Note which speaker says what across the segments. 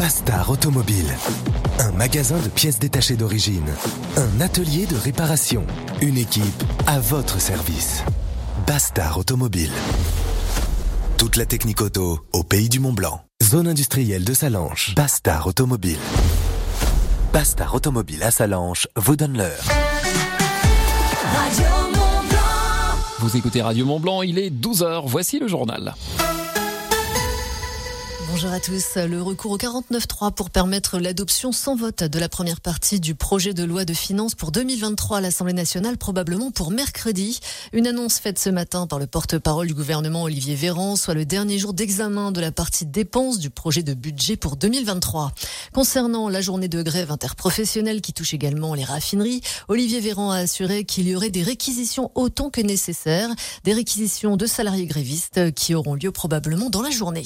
Speaker 1: Bastard Automobile. Un magasin de pièces détachées d'origine. Un atelier de réparation. Une équipe à votre service. Bastard Automobile. Toute la technique auto au pays du Mont-Blanc. Zone industrielle de Sallanches. Bastard Automobile. Bastard Automobile à Sallanches vous donne l'heure.
Speaker 2: Radio Mont-Blanc.
Speaker 3: Vous écoutez Radio Mont-Blanc, il est 12h, voici le journal.
Speaker 4: Bonjour à tous. Le recours au 49.3 pour permettre l'adoption sans vote de la première partie du projet de loi de finances pour 2023 à l'Assemblée nationale, probablement pour mercredi. Une annonce faite ce matin par le porte-parole du gouvernement Olivier Véran, soit le dernier jour d'examen de la partie dépenses du projet de budget pour 2023. Concernant la journée de grève interprofessionnelle qui touche également les raffineries, Olivier Véran a assuré qu'il y aurait des réquisitions autant que nécessaire, des réquisitions de salariés grévistes qui auront lieu probablement dans la journée.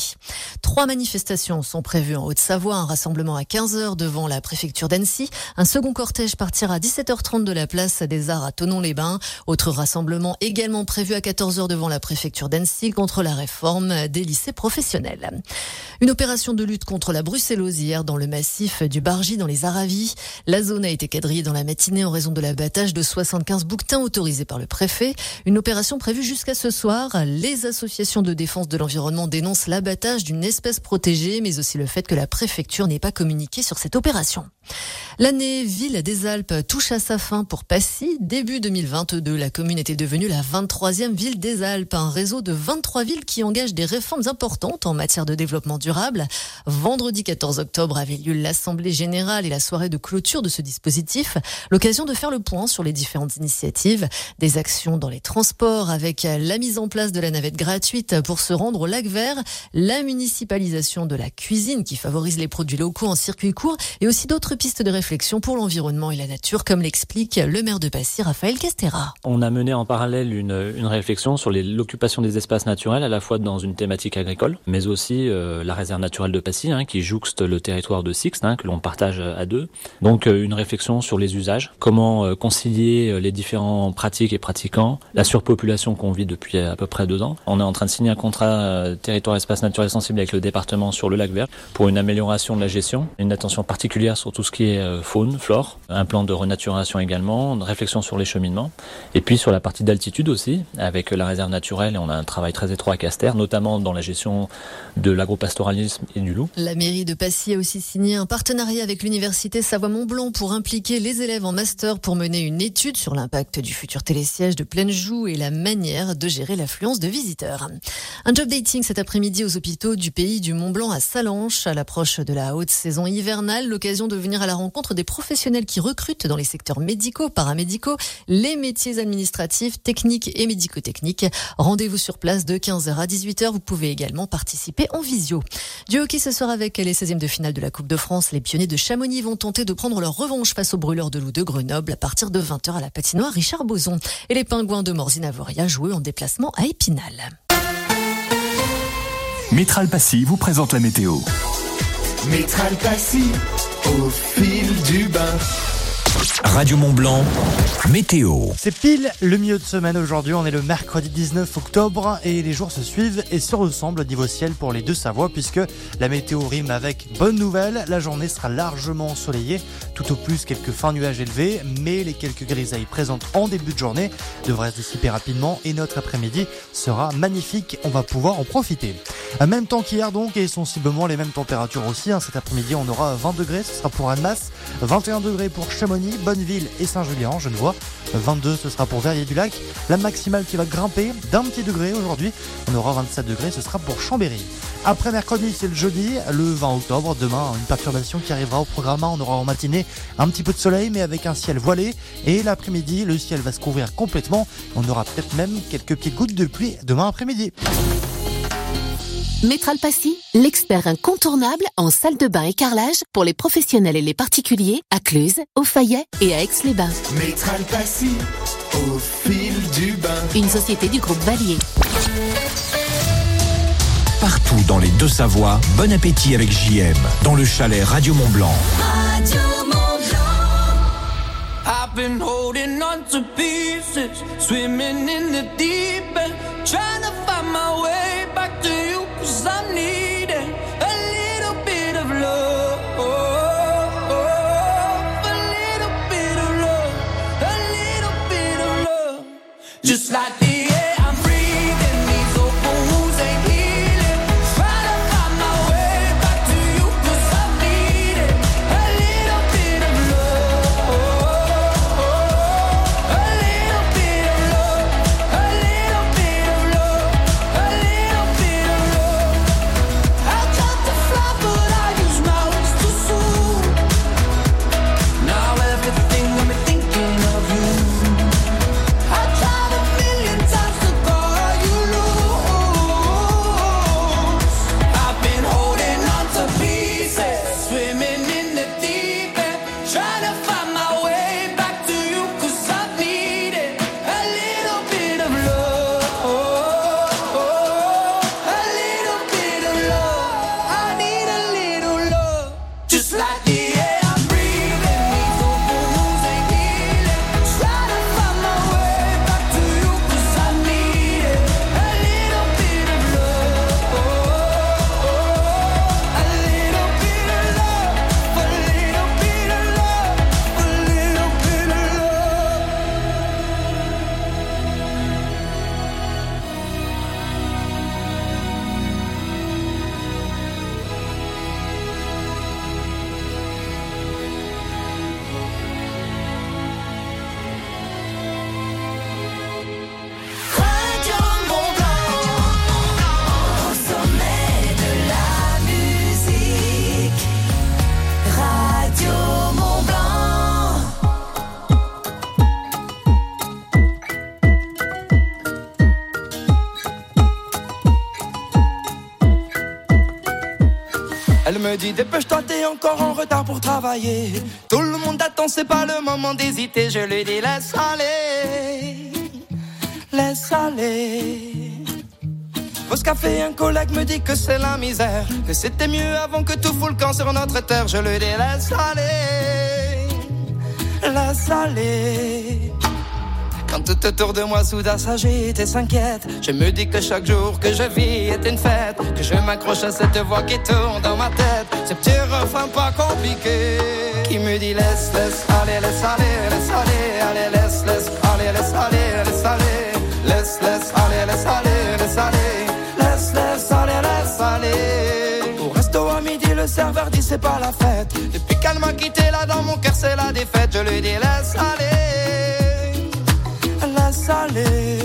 Speaker 4: 3 manifestations sont prévues en Haute-Savoie, un rassemblement à 15h devant la préfecture d'Annecy. Un second cortège partira à 17h30 de la place des Arts à Thonon-les-Bains. Autre rassemblement également prévu à 14h devant la préfecture d'Annecy contre la réforme des lycées professionnels. Une opération de lutte contre la brucellose hier dans le massif du Bargy dans les Aravis. La zone a été quadrillée dans la matinée en raison de l'abattage de 75 bouquetins autorisés par le préfet. Une opération prévue jusqu'à ce soir. Les associations de défense de l'environnement dénoncent l'abattage d'une espèce protégée, mais aussi le fait que la préfecture n'ait pas communiqué sur cette opération. L'année Ville des Alpes touche à sa fin pour Passy. Début 2022, la commune était devenue la 23e ville des Alpes, un réseau de 23 villes qui engage des réformes importantes en matière de développement durable. Vendredi 14 octobre avait lieu l'Assemblée générale et la soirée de clôture de ce dispositif. L'occasion de faire le point sur les différentes initiatives, des actions dans les transports avec la mise en place de la navette gratuite pour se rendre au lac Vert, la municipalisation de la cuisine qui favorise les produits locaux en circuit court et aussi d'autres pistes de réflexion pour l'environnement et la nature, comme l'explique le maire de Passy, Raphaël Castera.
Speaker 5: On a mené en parallèle une réflexion sur l'occupation des espaces naturels, à la fois dans une thématique agricole, mais aussi la réserve naturelle de Passy, qui jouxte le territoire de Sixte, que l'on partage à deux. Donc une réflexion sur les usages, comment concilier les différents pratiques et pratiquants, la surpopulation qu'on vit depuis à peu près 2 ans. On est en train de signer un contrat territoire espace naturel sensible avec le département sur le lac Vert pour une amélioration de la gestion, une attention particulière sur tout ce qui est faune, flore, un plan de renaturation également, une réflexion sur les cheminements, et puis sur la partie d'altitude aussi, avec la réserve naturelle, on a un travail très étroit à Caster, notamment dans la gestion de l'agropastoralisme et du loup.
Speaker 4: La mairie de Passy a aussi signé un partenariat avec l'université Savoie-Mont-Blanc pour impliquer les élèves en master pour mener une étude sur l'impact du futur télésiège de Plaine-Joux et la manière de gérer l'affluence de visiteurs. Un job dating cet après-midi aux hôpitaux du pays du Mont-Blanc à Sallanches, à l'approche de la haute saison hivernale, l'occasion de venir à la rencontre des professionnels qui recrutent dans les secteurs médicaux, paramédicaux, les métiers administratifs, techniques et médico-techniques. Rendez-vous sur place de 15h à 18h. Vous pouvez également participer en visio. Du hockey ce soir avec les 16e de finale de la Coupe de France. Les pionniers de Chamonix vont tenter de prendre leur revanche face aux brûleurs de loups de Grenoble à partir de 20h à la patinoire Richard Boson. Et les pingouins de Morzine-Avoria jouent en déplacement à Épinal.
Speaker 6: Métral Passy vous présente la météo.
Speaker 1: Métral Passy, au fil du bain.
Speaker 6: Radio Mont-Blanc, météo.
Speaker 7: C'est pile le milieu de semaine aujourd'hui, on est le mercredi 19 octobre et les jours se suivent et se ressemblent au niveau ciel pour les deux Savoies puisque la météo rime avec bonne nouvelle. La journée sera largement ensoleillée, tout au plus quelques fins nuages élevés, mais les quelques grisailles présentes en début de journée devraient se dissiper rapidement et notre après-midi sera magnifique, on va pouvoir en profiter. Même temps qu'hier donc et sensiblement les mêmes températures aussi. Cet après-midi on aura 20 degrés, ce sera pour Annemasse, 21 degrés pour Chamonix, Bonneville et Saint-Julien, Genevois, 22 ce sera pour Verrier-du-Lac, la maximale qui va grimper d'un petit degré aujourd'hui, on aura 27 degrés, ce sera pour Chambéry. Après mercredi c'est le jeudi, le 20 octobre, demain une perturbation qui arrivera au programme, on aura en matinée un petit peu de soleil mais avec un ciel voilé et l'après-midi le ciel va se couvrir complètement, on aura peut-être même quelques petites gouttes de pluie demain après-midi.
Speaker 8: Métral Passy, l'expert incontournable en salle de bain et carrelage pour les professionnels et les particuliers à Cluse, au Fayet et à Aix-les-Bains.
Speaker 1: Métral Passy, au fil du bain.
Speaker 8: Une société du groupe Valier.
Speaker 6: Partout dans les deux Savoies, bon appétit avec JM, dans le chalet Radio Mont-Blanc.
Speaker 2: Radio Mont-Blanc.
Speaker 9: I've been holding on to pieces, swimming in the deep end, trying to find my way back to you, 'cause I'm needing a little bit of love. Elle me dit dépêche-toi, t'es encore en retard pour travailler. Tout le monde attend, c'est pas le moment d'hésiter. Je lui dis laisse aller, laisse aller. Pause café, un collègue me dit que c'est la misère, que c'était mieux avant que tout fout le camp sur notre terre. Je lui dis laisse aller, laisse aller. Quand tout autour de moi soudain s'agite et s'inquiète, je me dis que chaque jour que je vis est une fête, que je m'accroche à cette voix qui tourne dans ma tête, ce petit refrain pas compliqué qui me dit laisse, laisse aller, laisse aller, laisse aller, allez laisse, laisse aller, laisse aller, laisse aller, laisse, laisse aller, laisse aller, laisse aller, laisse, laisse aller, laisse aller. Au resto à midi le serveur dit c'est pas la fête, depuis qu'elle m'a quitté là dans mon cœur c'est la défaite. Je lui dis laisse aller, laisse aller.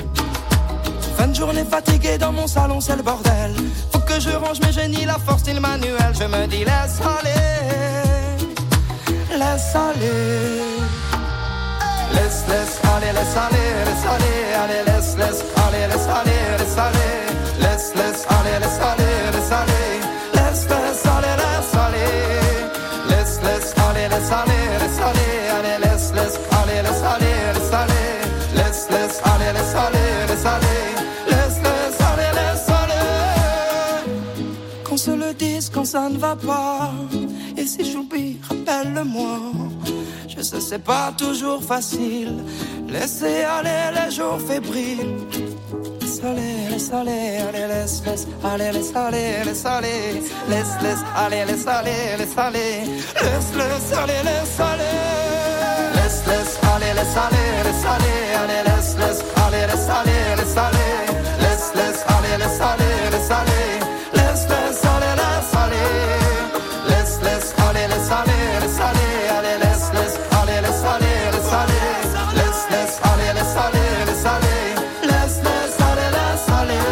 Speaker 9: Fin de journée fatiguée dans mon salon c'est le bordel, faut que je range mes génies, la force et le manuel. Je me dis laisse aller, laisse aller. Laisse, laisse aller, laisse aller, laisse aller, allez laisse, laisse aller, laisse aller, laisse aller. Laisse, laisse aller, laisse aller, laisse aller. Laisse, laisse aller, laisse aller. Laisse, laisse aller, laisse aller, laisse aller, allez laisse, laisse aller, laisse aller, laisse aller. Laisse, laisse aller, laisse aller, laisse aller. Laisse, laisse aller, laisse aller. Qu'on se le dise quand ça ne va pas, et si j'oublie, rappelle-le-moi. Je sais c'est pas toujours facile, laisser aller les jours fébriles. Laisse aller, laisse aller, allez laisse, laisse aller, laisse aller, laisse aller. Laisse, laisse aller, laisse aller, laisse aller. Laisse, laisse aller, laisse aller. Laisse, laisse aller, laisse aller, laisse aller, allez laisse, laisse aller, laisse aller, laisse aller. Laisse, laisse aller, laisse aller, laisse aller. Laisse, laisse aller, laisse aller. Laisse, laisse aller, laisse aller, laisse aller, allez laisse, laisse aller, laisse aller, laisse aller. Laisse, laisse aller, laisse aller, laisse aller. Laisse, laisse aller, laisse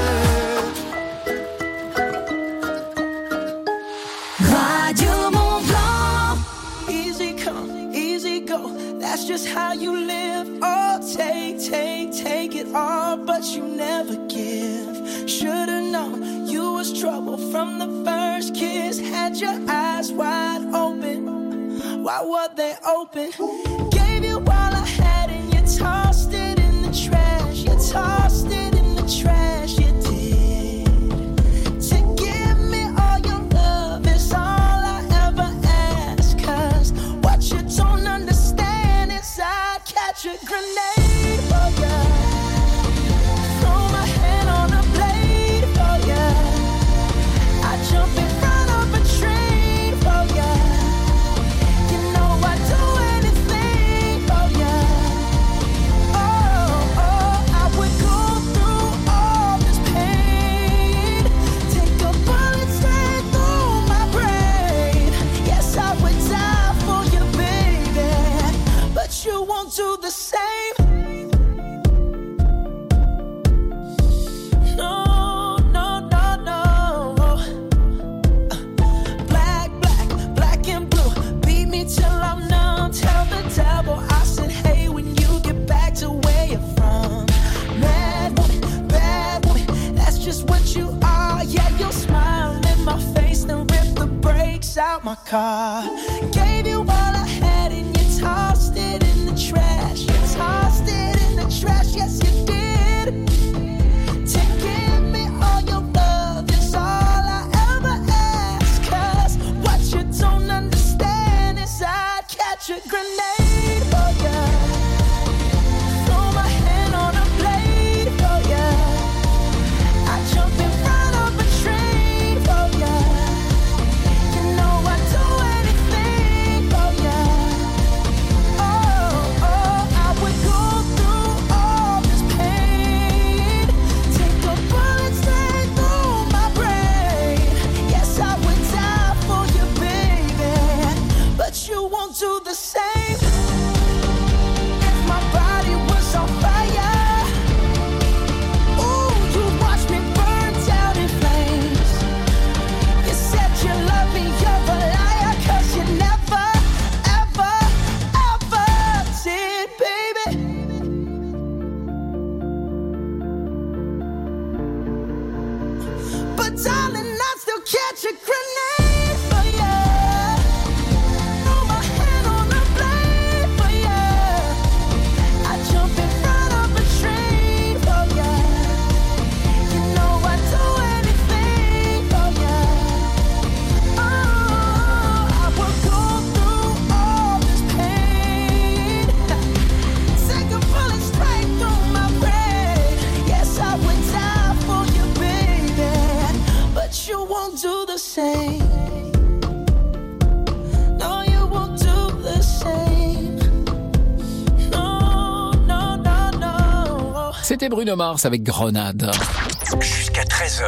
Speaker 9: aller.
Speaker 2: Radio Mont Blanc.
Speaker 10: Easy come, easy go. That's just how you live. Oh, take, take, take it all, but you never give. Should've known you was trouble from the first kiss. Had your eyes wide open. Why were they open? Gave you all I had and you tossed it in the trash. You tossed it in the trash, you did. To give me all your love is all I ever ask. Cause what you don't understand is I'd catch a grenade for ya. Throw my hand on a blade for ya. I jump in front of a train for ya. You know I'd do anything for ya. Oh, oh, I would go through all this pain. Take a bullet straight through my brain. Yes, I would die for you, baby. But you won't do the same. No, no, no, no. Black, black, black and blue. Beat me till I'm numb. Tell the devil I said, hey, when you get back to where you're from. Mad woman, that's just what you are. Yeah, you'll smile in my face, then rip the brakes out my car. Gave you all I had and you tossed it in the trash. You tossed it in the trash, yes you did. To give me all your love is all I ever ask. Cause what you don't understand is I'd catch a grenade for ya. Throw my hand on a blade for ya. I jump in front of a train for ya. You know I'd do anything for ya. Oh, oh, I would go through all this pain. the same. No, you won't do the same. No, no, no, no.
Speaker 3: C'était Bruno Mars avec Grenade.
Speaker 6: Jusqu'à 13h,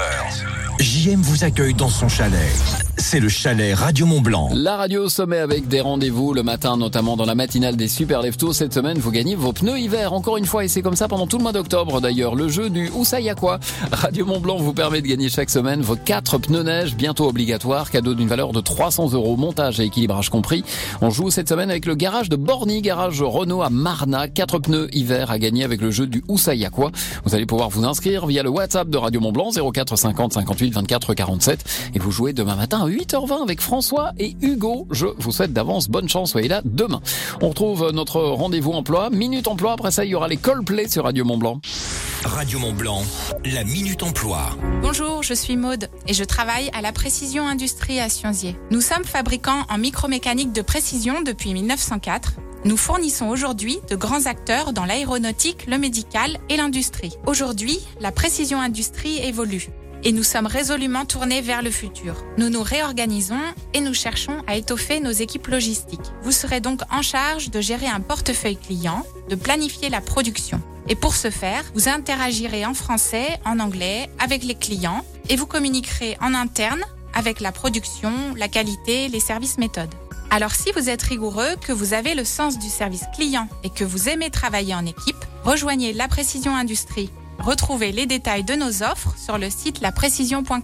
Speaker 6: JM vous accueille dans son chalet. C'est le chalet Radio Mont-Blanc.
Speaker 3: La radio au sommet avec des rendez-vous le matin, notamment dans la matinale des Super Leftos. Cette semaine, vous gagnez vos pneus hiver, encore une fois, et c'est comme ça pendant tout le mois d'octobre d'ailleurs. Le jeu du Où ça y a quoi. Radio Mont-Blanc vous permet de gagner chaque semaine vos 4 pneus neige, bientôt obligatoires, cadeau d'une valeur de 300 €, montage et équilibrage compris. On joue cette semaine avec le garage de Borny, garage Renault à Marna. 4 pneus hiver à gagner avec le jeu du Où ça y a quoi. Vous allez pouvoir vous inscrire via le WhatsApp de Radio Mont-Blanc, 04 50 58 24 47, et vous jouez demain matin à 8h20 avec François et Hugo. Je vous souhaite d'avance bonne chance, soyez là demain. On retrouve notre rendez-vous emploi, Minute Emploi. Après ça, il y aura les Coldplay sur Radio Mont-Blanc.
Speaker 6: Radio Mont-Blanc, la Minute Emploi.
Speaker 11: Bonjour, je suis Maude et je travaille à la Précision Industrie à Sionzier. Nous sommes fabricants en micromécanique de précision depuis 1904. Nous fournissons aujourd'hui de grands acteurs dans l'aéronautique, le médical et l'industrie. Aujourd'hui, la Précision Industrie évolue. Et nous sommes résolument tournés vers le futur. Nous nous réorganisons et nous cherchons à étoffer nos équipes logistiques. Vous serez donc en charge de gérer un portefeuille client, de planifier la production. Et pour ce faire, vous interagirez en français, en anglais, avec les clients et vous communiquerez en interne avec la production, la qualité, les services méthodes. Alors si vous êtes rigoureux, que vous avez le sens du service client et que vous aimez travailler en équipe, rejoignez la Précision Industrie. Retrouvez les détails de nos offres sur le site laprécision.com.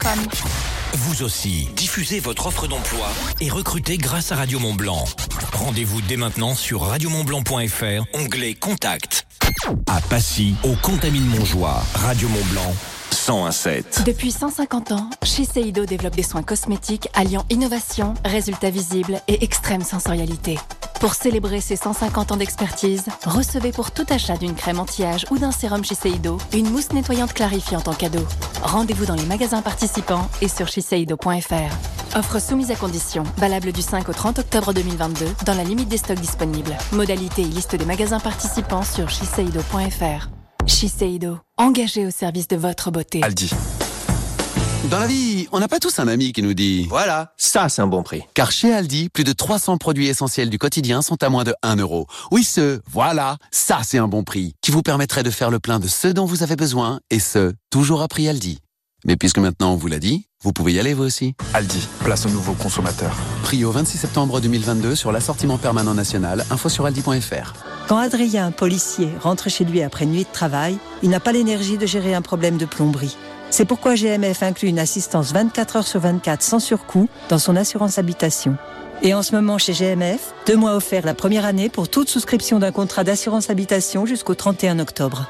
Speaker 6: Vous aussi, diffusez votre offre d'emploi et recrutez grâce à Radio Mont-Blanc. Rendez-vous dès maintenant sur radiomontblanc.fr, onglet Contact. À Passy, au Contamine-Montjoie, Radio Mont-Blanc, 101.7.
Speaker 8: Depuis 150 ans, Shiseido développe des soins cosmétiques alliant innovation, résultats visibles et extrême sensorialité. Pour célébrer ses 150 ans d'expertise, recevez pour tout achat d'une crème anti-âge ou d'un sérum Shiseido une mousse nettoyante clarifiante en cadeau. Rendez-vous dans les magasins participants et sur shiseido.fr. Offre soumise à condition, valable du 5 au 30 octobre 2022 dans la limite des stocks disponibles. Modalité et liste des magasins participants sur shiseido.fr. Shiseido, engagé au service de votre beauté.
Speaker 12: Aldi. Dans la vie, on n'a pas tous un ami qui nous dit « Voilà, ça c'est un bon prix ». Car chez Aldi, plus de 300 produits essentiels du quotidien sont à moins de 1 €. Oui, voilà, ça c'est un bon prix, qui vous permettrait de faire le plein de ce dont vous avez besoin, et ce, toujours à prix Aldi. Mais puisque maintenant on vous l'a dit, vous pouvez y aller vous aussi.
Speaker 13: Aldi, place aux nouveaux consommateurs.
Speaker 12: Prix au 26 septembre 2022 sur l'assortiment permanent national, info sur aldi.fr.
Speaker 14: Quand Adrien, policier, rentre chez lui après une nuit de travail, il n'a pas l'énergie de gérer un problème de plomberie. C'est pourquoi GMF inclut une assistance 24 heures sur 24 sans surcoût dans son assurance habitation. Et en ce moment chez GMF, 2 mois offerts la première année pour toute souscription d'un contrat d'assurance habitation jusqu'au 31 octobre.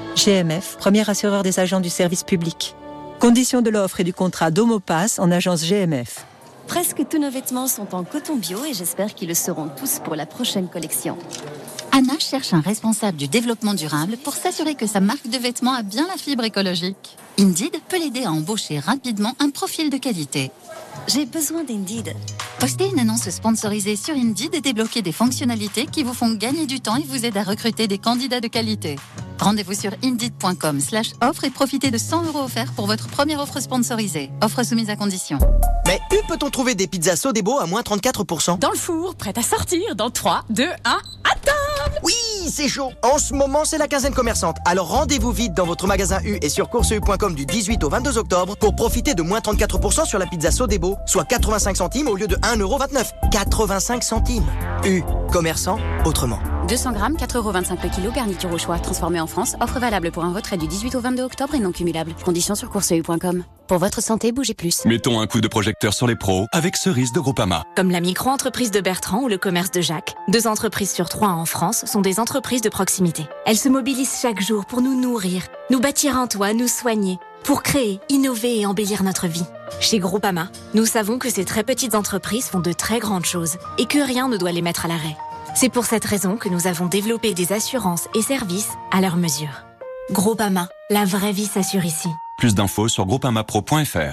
Speaker 14: GMF, premier assureur des agents du service public. Conditions de l'offre et du contrat d'Homopass en agence GMF.
Speaker 15: Presque tous nos vêtements sont en coton bio et j'espère qu'ils le seront tous pour la prochaine collection.
Speaker 16: Anna cherche un responsable du développement durable pour s'assurer que sa marque de vêtements a bien la fibre écologique. Indeed peut l'aider à embaucher rapidement un profil de qualité.
Speaker 15: J'ai besoin d'Indeed.
Speaker 16: Postez une annonce sponsorisée sur Indeed et débloquez des fonctionnalités qui vous font gagner du temps et vous aident à recruter des candidats de qualité. Rendez-vous sur indeed.com/offre et profitez de 100 € offerts pour votre première offre sponsorisée. Offre soumise à condition.
Speaker 17: Mais où peut-on trouver des pizzas Sodebo à moins 34%?
Speaker 18: Dans le four, prête à sortir dans 3, 2, 1, à table!
Speaker 17: Oui, c'est chaud! En ce moment, c'est la quinzaine commerçante. Alors rendez-vous vite dans votre magasin U et sur courseu.com du 18 au 22 octobre pour profiter de moins 34% sur la pizza Sodebo, soit 85 centimes au lieu de 1,29 €. 85 centimes. U, commerçant, autrement.
Speaker 19: 200 grammes, 4,25 € le kilo, garniture au choix, transformé en France. Offre valable pour un retrait du 18 au 22 octobre et non cumulable. Conditions sur courseu.com. Pour votre santé, bougez plus.
Speaker 20: Mettons un coup de projecteur sur les pros avec Cerise de Groupama.
Speaker 21: Comme la micro-entreprise de Bertrand ou le commerce de Jacques, 2 entreprises sur 3 en France sont des entreprises de proximité. Elles se mobilisent chaque jour pour nous nourrir, nous bâtir un toit, nous soigner, pour créer, innover et embellir notre vie. Chez Groupama, nous savons que ces très petites entreprises font de très grandes choses et que rien ne doit les mettre à l'arrêt. C'est pour cette raison que nous avons développé des assurances et services à leur mesure. Groupama, la vraie vie s'assure ici.
Speaker 20: Plus d'infos sur groupamapro.fr.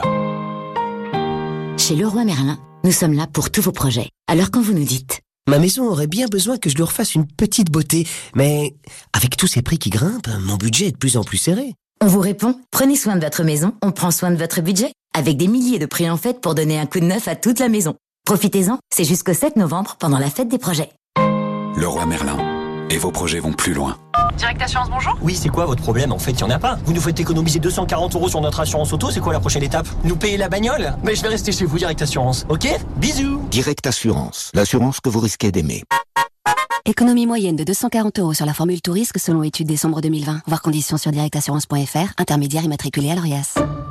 Speaker 22: Chez Leroy Merlin, nous sommes là pour tous vos projets. Alors quand vous nous dites « Ma maison aurait bien besoin que je lui refasse une petite beauté, mais avec tous ces prix qui grimpent, mon budget est de plus en plus serré. » On vous répond « Prenez soin de votre maison, on prend soin de votre budget. »
Speaker 4: avec des milliers de prix en fête pour donner un coup de neuf à toute la maison. Profitez-en, c'est jusqu'au 7 novembre pendant la fête des projets.
Speaker 20: Leroy Merlin. Et vos projets vont plus loin.
Speaker 5: Direct Assurance, bonjour.
Speaker 23: Oui, c'est quoi votre problème? En fait, il n'y en a pas. Vous nous faites économiser 240 € sur notre assurance auto, c'est quoi la prochaine étape? Nous payer la bagnole? Mais je vais rester chez vous, Direct Assurance, ok? Bisous.
Speaker 24: Direct Assurance, l'assurance que vous risquez d'aimer.
Speaker 19: Économie moyenne de 240 € sur la formule tout risque selon étude décembre 2020. Voir conditions sur directassurance.fr, intermédiaire immatriculé à l'ORIAS.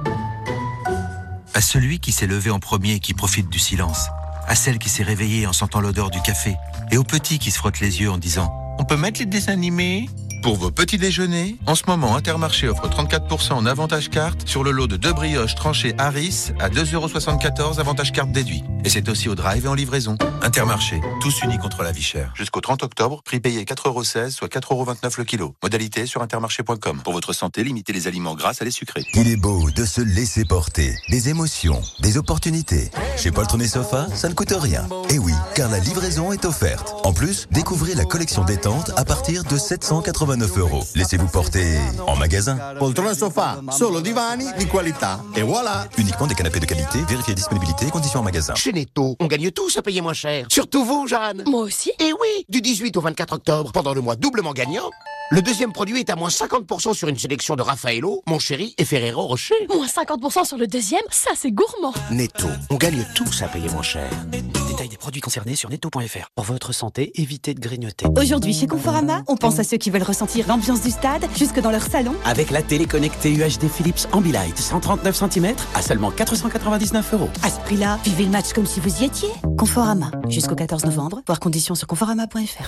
Speaker 25: À celui qui s'est levé en premier et qui profite du silence. À celle qui s'est réveillée en sentant l'odeur du café. Et au petit qui se frotte les yeux en disant « On peut mettre les dessins animés ?» Pour vos petits déjeuners, en ce moment, Intermarché offre 34% en avantage carte sur le lot de 2 brioches tranchées Harris à 2,74 € avantage carte déduit. Et c'est aussi au drive et en livraison. Intermarché, tous unis contre la vie chère. Jusqu'au 30 octobre, prix payé 4,16 €, soit 4,29 € le kilo. Modalité sur intermarché.com. Pour votre santé, limitez les aliments gras à les sucrés.
Speaker 1: Il est beau de se laisser porter. Des émotions, des opportunités. Chez Poltron et Sofa, ça ne coûte rien. Et oui, car la livraison est offerte. En plus, découvrez la collection détente à partir de 789 €. Laissez-vous porter en magasin.
Speaker 26: Poltrone e Sofa, solo divani di qualità. Et voilà.
Speaker 1: Uniquement des canapés de qualité, vérifiez disponibilité et conditions en magasin.
Speaker 22: Chez Netto, on gagne tous à payer moins cher. Surtout vous, Jeanne.
Speaker 21: Moi aussi.
Speaker 22: Et oui, du 18 au 24 octobre, pendant le mois doublement gagnant. Le deuxième produit est à moins 50% sur une sélection de Raffaello, Mon Chéri et Ferrero Rocher.
Speaker 21: Moins 50% sur le deuxième, ça c'est gourmand.
Speaker 22: Netto, on gagne tous à payer moins cher.
Speaker 27: Détail des produits concernés sur netto.fr. Pour votre santé, évitez de grignoter.
Speaker 28: Aujourd'hui chez Conforama, on pense à ceux qui veulent ressentir l'ambiance du stade jusque dans leur salon.
Speaker 27: Avec la télé connectée UHD Philips Ambilight 139 cm à seulement 499 €.
Speaker 28: À ce prix-là, vivez le match comme si vous y étiez. Conforama, jusqu'au 14 novembre, voir conditions sur conforama.fr.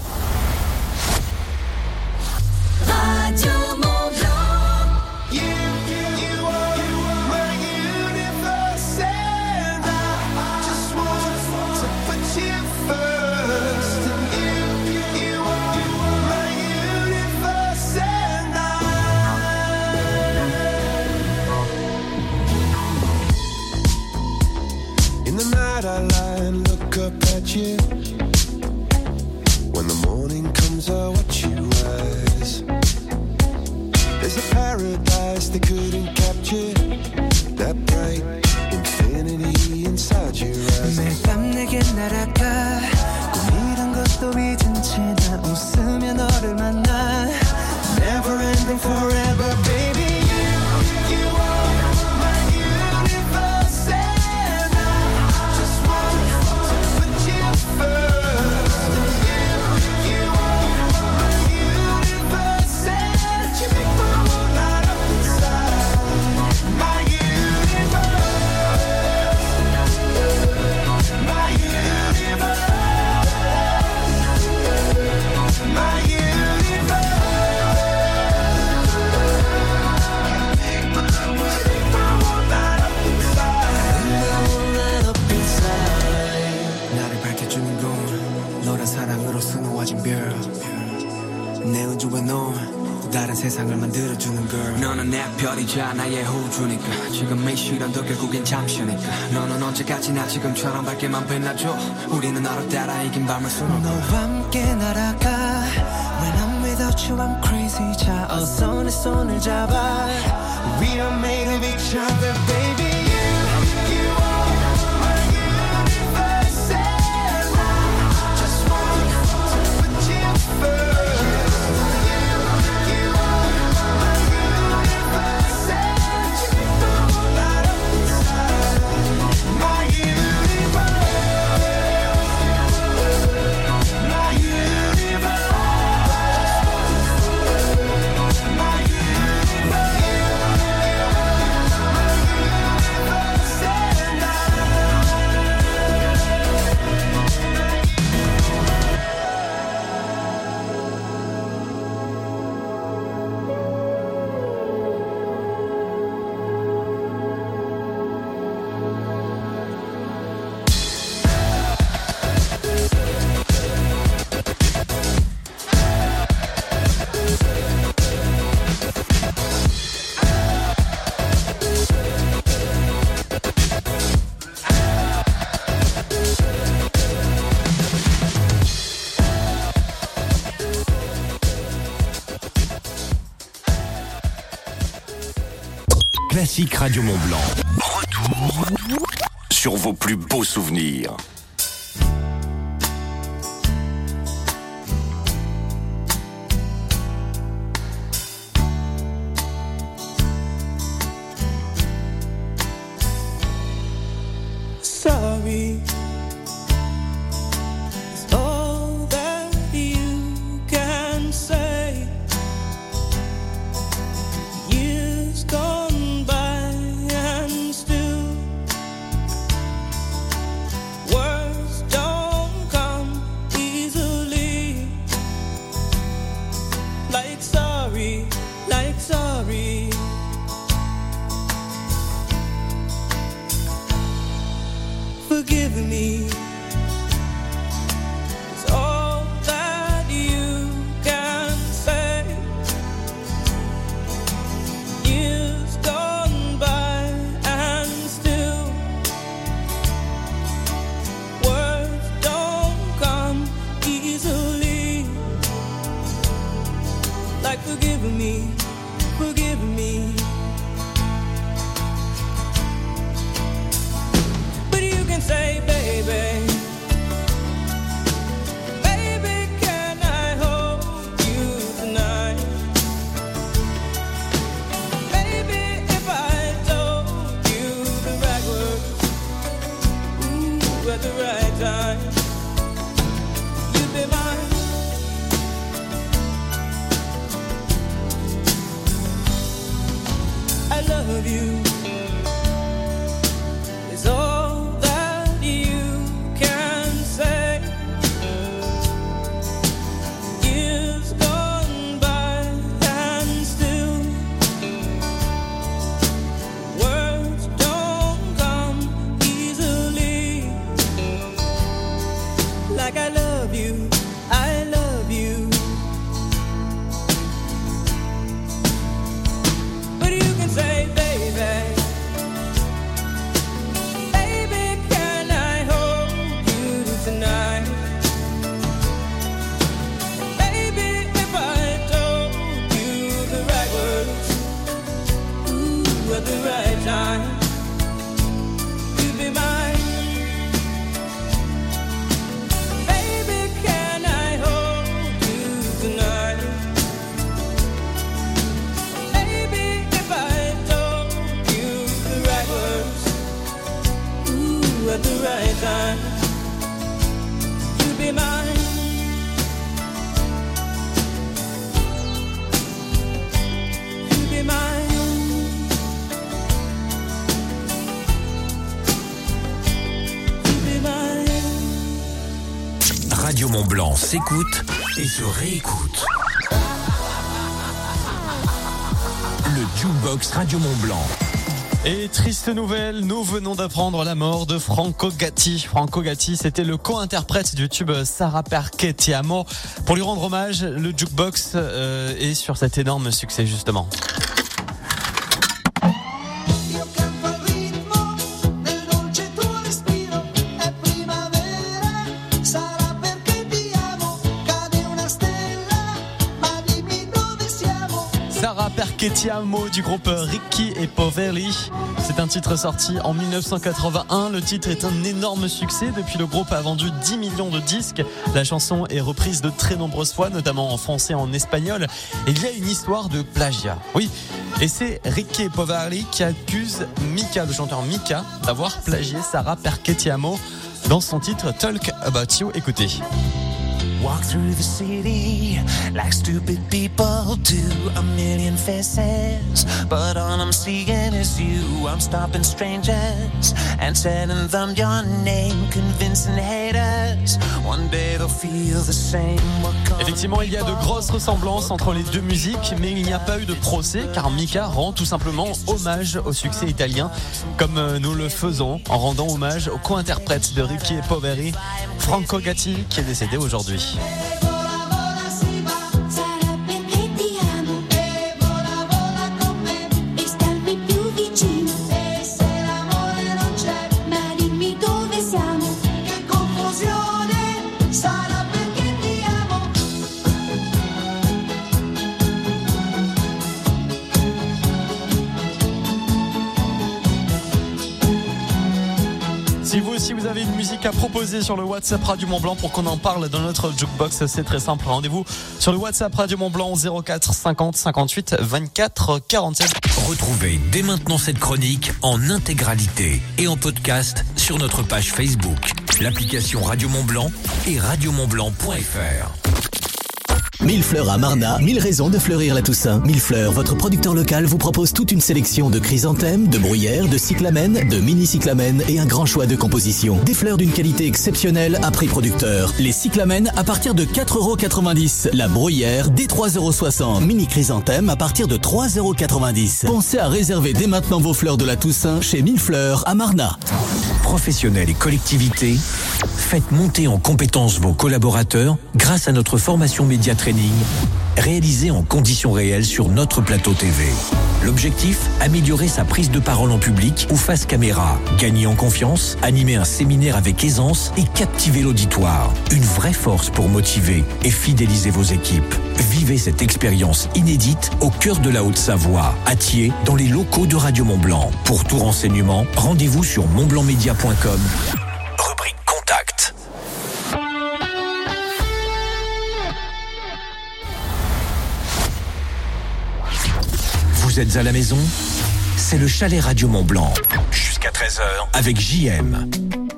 Speaker 2: Radio Mont Blanc.
Speaker 10: You are my universe, and I just want to put you first. You are my universe, and
Speaker 29: In the night I lie and look up at you. When the morning comes I watch you rise. There's a paradise they couldn't capture. That bright infinity inside your eyes.
Speaker 10: 매일 밤 내게 날아가 꿈이란 것도 잊은 채 나 웃으며 너를 만나. Never ending forever baby. You are my universe and I just want to put you first. You are my universe and you make my world light up inside. My universe, my universe, my universe.
Speaker 30: 나를 밝혀주는 건 너란 사랑으로 수놓아진 별. 내 우주에 넌 또 다른 세상을 만들어주는 걸. 너는 내 별이자 나의 호주니까 지금 이 시련도 결국엔 잠시니까. 너는 언제까지나 지금처럼 밝게만 빛나줘. 우리는 너를 따라 이긴 밤을 수놓아.
Speaker 10: 너와 함께 날아가. When I'm without you I'm crazy. 자 어서 내 손을 잡아. We are made of each other baby. You are my universe and I just want to put you first. You are my universe and you make the world light up inside. My universe, my universe, my
Speaker 6: Classique Radio Mont Blanc. Retour. sur vos plus beaux souvenirs.
Speaker 10: Sorry. It's all that you can say. Years gone by and still words don't come easily. Like sorry, like sorry. Forgive me. It's all that you can say. Years gone by and still words don't come easily. Like forgive me, forgive me. Say, baby, baby, can I hold you tonight? Baby, if I told you the right words, ooh, at the right time, you'd be mine. I love you. It's all
Speaker 6: Radio Mont-Blanc s'écoute et se réécoute. Le Jukebox Radio Mont-Blanc.
Speaker 3: Et triste nouvelle, nous venons d'apprendre la mort de Franco Gatti. Franco Gatti, c'était le co-interprète du tube Sarà perché ti amo. Pour lui rendre hommage, le Jukebox est sur cet énorme succès justement. Sarà perché ti amo du groupe Ricchi e Poveri. C'est un titre sorti en 1981. Le titre est un énorme succès. Depuis, le groupe a vendu 10 millions de disques. La chanson est reprise de très nombreuses fois, notamment en français et en espagnol. Et il y a une histoire de plagiat. Oui. Et c'est Ricchi e Poveri qui accuse Mika, le chanteur Mika, d'avoir plagié Sarà perché ti amo dans son titre Talk About You. Écoutez.
Speaker 5: Walk through the city like stupid people do. A million faces, but all I'm seeing is you. I'm stopping strangers and telling them your name, convincing haters. One day they'll feel the same.
Speaker 3: Effectivement, il y a de grosses ressemblances entre les deux musiques, mais il n'y a pas eu de procès car Mika rend tout simplement hommage au succès italien, comme nous le faisons en rendant hommage au co-interprète de Ricchi e Poveri, Franco Gatti, qui est décédé aujourd'hui. Si vous aussi vous avez une musique à proposer sur le WhatsApp Radio Mont Blanc pour qu'on en parle dans notre jukebox, c'est très simple. Rendez-vous sur le WhatsApp Radio Mont Blanc 04 50 58 24 47.
Speaker 6: Retrouvez dès maintenant cette chronique en intégralité et en podcast sur notre page Facebook, l'application Radio Mont Blanc et radiomontblanc.fr.
Speaker 7: Millefleurs à Marnat, 1000 raisons de fleurir la Toussaint. Millefleurs, votre producteur local vous propose toute une sélection de chrysanthèmes, de bruyères, de cyclamènes, de mini-cyclamènes et un grand choix de compositions. Des fleurs d'une qualité exceptionnelle à prix producteur. Les cyclamènes à partir de 4,90 €. La bruyère dès 3,60 €. Mini-chrysanthème à partir de 3,90 €. Pensez à réserver dès maintenant vos fleurs de la Toussaint chez Millefleurs à Marnat.
Speaker 6: Professionnels et collectivités, faites monter en compétences vos collaborateurs grâce à notre formation média training réalisée en conditions réelles sur notre plateau TV. L'objectif, améliorer sa prise de parole en public ou face caméra, gagner en confiance, animer un séminaire avec aisance et captiver l'auditoire. Une vraie force pour motiver et fidéliser vos équipes. Vivez cette expérience inédite au cœur de la Haute-Savoie, à Thiers, dans les locaux de Radio Mont Blanc. Pour tout renseignement, rendez-vous sur montblancmedia.com. Rubrique Contact. Vous êtes à la maison? C'est le chalet Radio Mont Blanc. Jusqu'à 13h avec JM.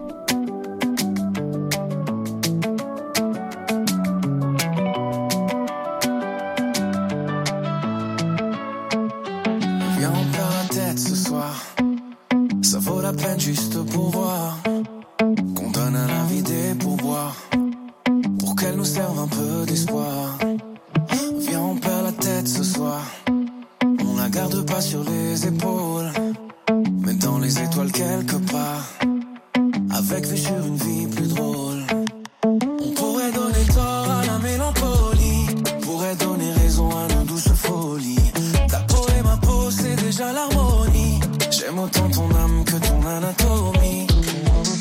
Speaker 30: Viens, on perd la tête ce soir. Ça vaut la peine juste pour voir qu'on donne à la vie des pourboires pour qu'elle nous serve un peu d'espoir. Viens, on perd la tête ce soir. On la garde pas sur les épaules, mais dans les étoiles quelque part, avec vue sur une vie plus drôle. On pourrait donner tort à la mélancolie, pourrait donner raison à nos douces folies. Ta peau et ma peau, c'est déjà l'harmonie. J'aime autant ton âme que ton anatomie.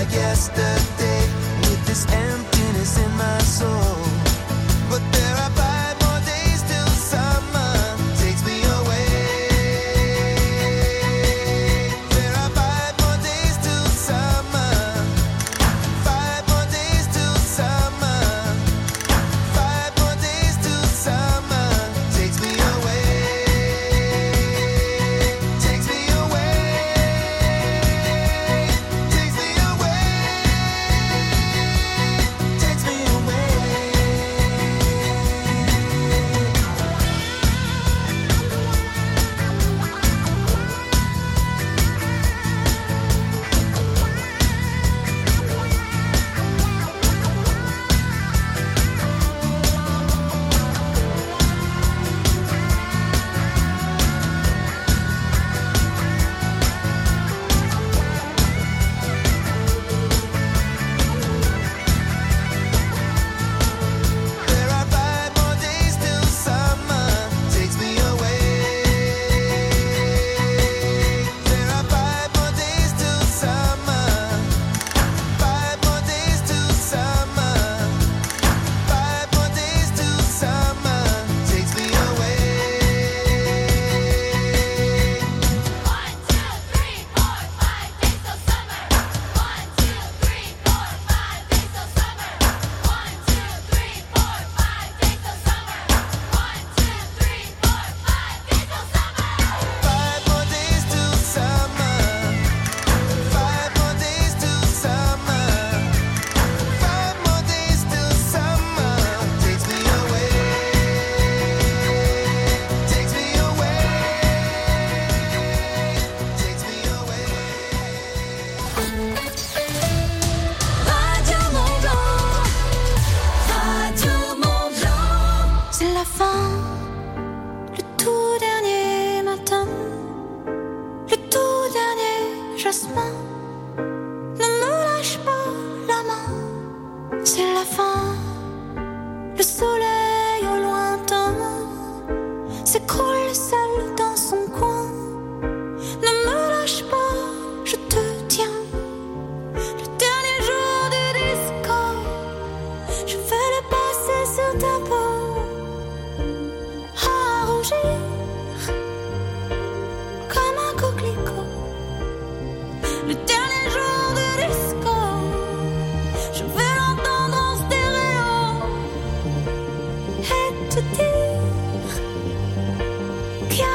Speaker 10: like yesterday, with this emptiness in my soul. But there are 5 more days till summer takes me away. There are 5 more days till summer. 5 more days till summer. 5 more days till summer takes me away. Takes me away. Takes me away. Takes me away. There are 5 more days till summer takes me away. There are 5 more days till summer. 5 more days till summer. 5 more days till summer takes me away. 1, 2, 3, 4, 5 days till summer. 1, 2, 3, 4, 5 days till summer. 1, 2, 3, 4, 5 days till summer. 1, 2, 3, 4, 5 days till summer. 5 more days till summer. 5 more days till summer. 5 more days till summer takes me away. Takes me away. Takes me away.
Speaker 2: Radio Mont-Blanc. Radio Mont-Blanc.
Speaker 28: C'est la fin, le tout dernier matin, le tout dernier jasmin. Ne me lâche pas la main, c'est la fin. Le soleil au lointain s'écroule seul dans son coin. Ne me lâche pas, je te tiens. Le dernier jour du disco, je vais le passer sur ta peau. À rougir comme un coquelicot. Le dernier jour du disco, je vais l'entendre en stéréo et te dire qu'il y a